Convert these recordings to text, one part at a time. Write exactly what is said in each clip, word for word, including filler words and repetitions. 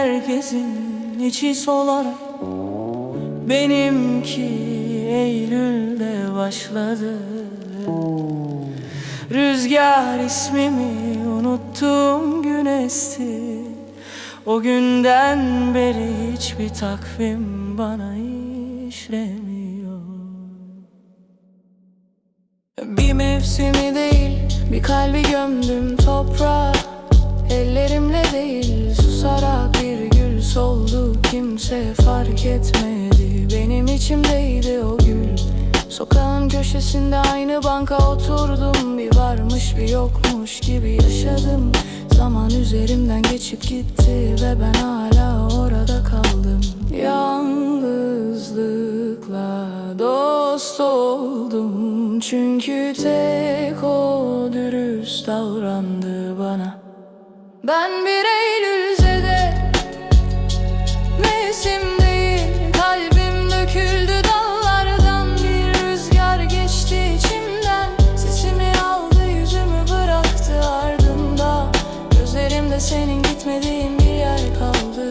herkesin içi solar. Benimki Eylül'de başladı. Rüzgar ismimi unuttuğum gün esti. O günden beri hiçbir takvim bana işlemiyor. Bir mevsimi değil, bir kalbi gömdüm toprağa. Ellerimle değil, susarak bir gül soldu. Kimse fark etmedi, benim içimdeydi o gül. Sokağın köşesinde aynı banka oturdum. Bir varmış bir yokmuş gibi yaşadım. Zaman üzerimden geçip gitti ve ben hala orada kaldım. Yalnızlıkla dost oldum, çünkü tek o dürüst davrandı bana. Ben bir Eylül'de, mevsim değil, kalbim döküldü dallardan. Bir rüzgar geçti içimden, sesimi aldı, yüzümü bıraktı ardında. Gözlerimde senin gitmediğin bir yer kaldı.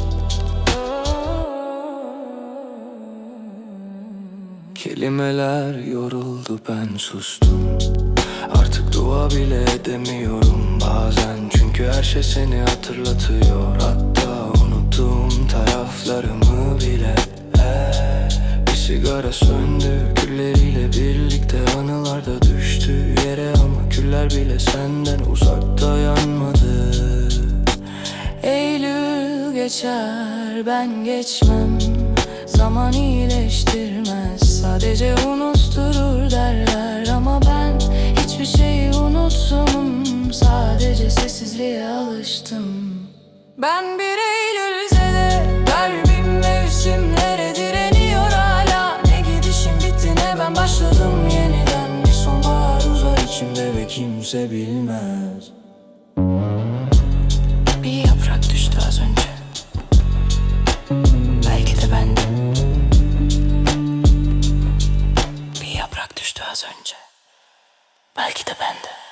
Kelimeler yoruldu, ben sustum. Artık dua bile edemiyorum bazen, çünkü her şey seni hatırlatıyor. Hatta unuttuğum taraflarımı bile. Ee, bir sigara söndü, külleriyle birlikte anılar da düştü yere. Ama küller bile senden uzakta yanmadı. Eylül geçer, ben geçmem. Zaman iyileştirmez, sadece unutturur derler. Ama ben hiçbir şeyi unuttum, sadece sessizliğe alıştım. Ben bir Eylül'de, kalbim mevsimlere direniyor hala. Ne gidişim bitti ne ben başladım yeniden. Bir sonbahar uzar içimde ve kimse bilmez. Bir yaprak düştü az önce, belki de benden. Bir yaprak düştü az önce, belki de benden.